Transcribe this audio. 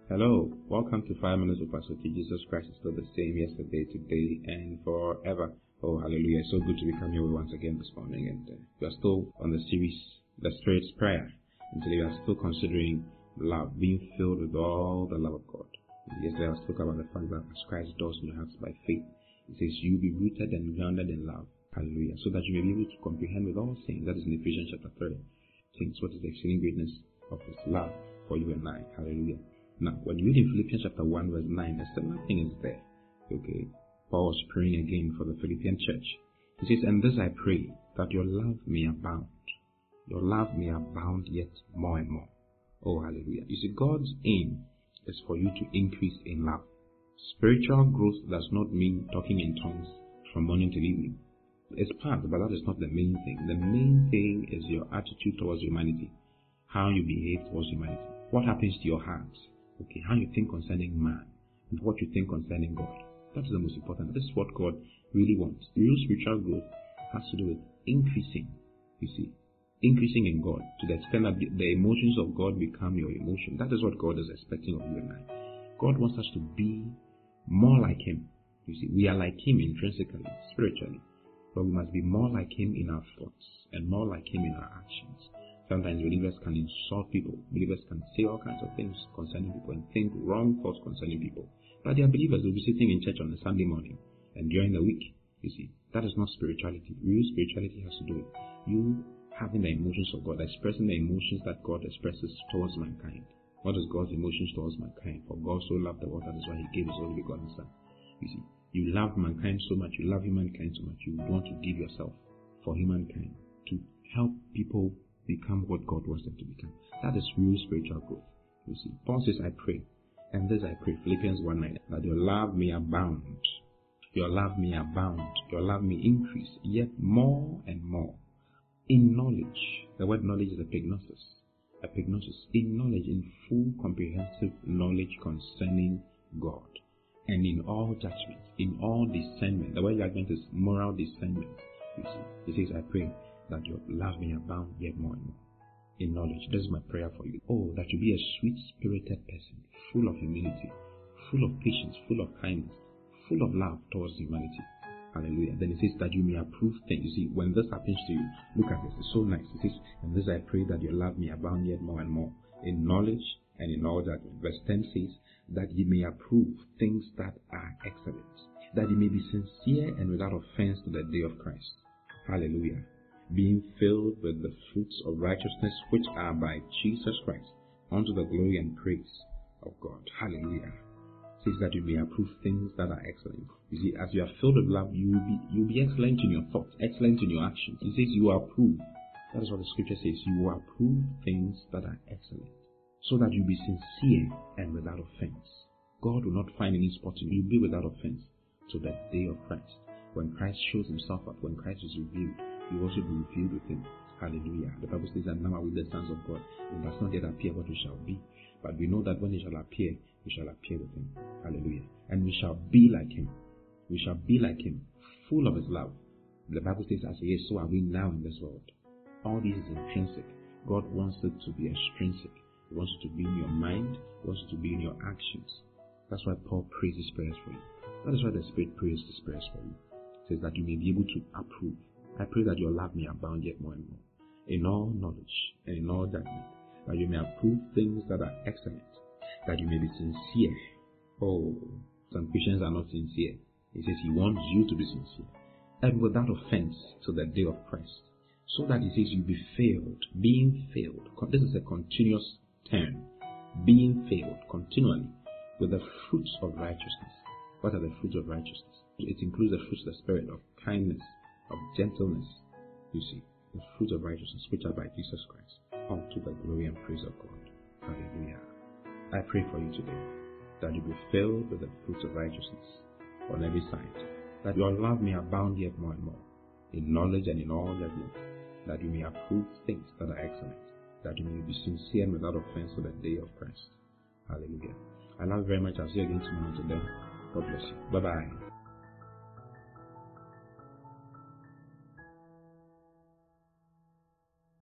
Hello, welcome to 5 Minutes with Pastor T. Jesus Christ is still the same yesterday, today, and forever. Oh, hallelujah. It's so good to be coming here once again this morning. And we are still on the series, The Spirit's Prayer. And today we are still considering love, being filled with all the love of God. Yesterday I was talking about the fact that as Christ does in your hearts by faith, it says you be rooted and grounded in love. Hallelujah. So that you may be able to comprehend with all things. That is in Ephesians chapter 3. Things, what is the exceeding greatness of His love for you and I. Hallelujah. Now, when you read in Philippians chapter 1 verse 9, a similar thing is there. Okay. Paul was praying again for the Philippian church. He says, and this I pray, that your love may abound. Your love may abound yet more and more. Oh, hallelujah. You see, God's aim is for you to increase in love. Spiritual growth does not mean talking in tongues from morning till evening. It's part, but that is not the main thing. The main thing is your attitude towards humanity. How you behave towards humanity. What happens to your heart? Okay, how you think concerning man and what you think concerning God. That is the most important. This is what God really wants. Real spiritual growth has to do with increasing, you see, increasing in God to the extent that the emotions of God become your emotion. That is what God is expecting of you and I. God wants us to be more like Him. You see, we are like Him intrinsically, spiritually, but we must be more like Him in our thoughts and more like Him in our actions. Sometimes believers can insult people. Believers can say all kinds of things concerning people and think wrong thoughts concerning people. But they are believers. They'll be sitting in church on a Sunday morning and during the week. You see, that is not spirituality. Real spirituality has to do with you having the emotions of God, expressing the emotions that God expresses towards mankind. What is God's emotions towards mankind? For God so loved the world, that is why He gave His only begotten Son. You see, you love mankind so much, you love humankind so much, you want to give yourself for humankind to help people become what God wants them to become. That is real spiritual growth. You see, Paul says, I pray, and this I pray, Philippians 1:9, that your love may abound. Your love may abound. Your love may increase, yet more and more in knowledge. The word knowledge is epignosis. Epignosis, in knowledge, in full comprehensive knowledge concerning God. And in all judgment, in all discernment. The word judgment is moral discernment. You see, he says, I pray that your love may abound yet more and more in knowledge. This is my prayer for you. Oh, that you be a sweet-spirited person, full of humility, full of patience, full of kindness, full of love towards humanity. Hallelujah. Then it says that you may approve things. You see, when this happens to you, look at this. It's so nice. It says, and this I pray that your love may abound yet more and more in knowledge and in all judgment. Verse 10 says that you may approve things that are excellent, that you may be sincere and without offense to the day of Christ. Hallelujah. Being filled with the fruits of righteousness which are by Jesus Christ, unto the glory and praise of God. Hallelujah. It says that you may approve things that are excellent. You see, as you are filled with love, you'll be excellent in your thoughts, excellent in your actions. It says you approve. That is what the scripture says. You will approve things that are excellent, so that you be sincere and without offense. God will not find any spot in you. You'll be without offense to the day of Christ. When Christ shows Himself up, when Christ is revealed, you will also be revealed with Him. Hallelujah. The Bible says that now are we the sons of God. It does not yet appear what we shall be. But we know that when He shall appear, we shall appear with Him. Hallelujah. And we shall be like Him. We shall be like Him, full of His love. The Bible says, as He is, so are we now in this world. All this is intrinsic. God wants it to be extrinsic. He wants it to be in your mind. He wants it to be in your actions. That's why Paul prays His prayers for you. That is why the Spirit prays His prayers for you. It says that you may be able to approve. I pray that your love may abound yet more and more in all knowledge and in all judgment, that you may approve things that are excellent, that you may be sincere. Oh, some Christians are not sincere. He says He wants you to be sincere and without offense to the day of Christ, so that He says you be filled, being filled. This is a continuous term, being filled continually with the fruits of righteousness. What are the fruits of righteousness? It includes the fruits of the Spirit, of kindness, of gentleness, you see, the fruits of righteousness which are by Jesus Christ, unto the glory and praise of God. Hallelujah. I pray for you today that you be filled with the fruits of righteousness on every side, that your love may abound yet more and more in knowledge and in all judgment, that you may approve things that are excellent, that you may be sincere and without offense to the day of Christ. Hallelujah. I love you very much. I'll see you again tomorrow today. God bless you. Bye-bye.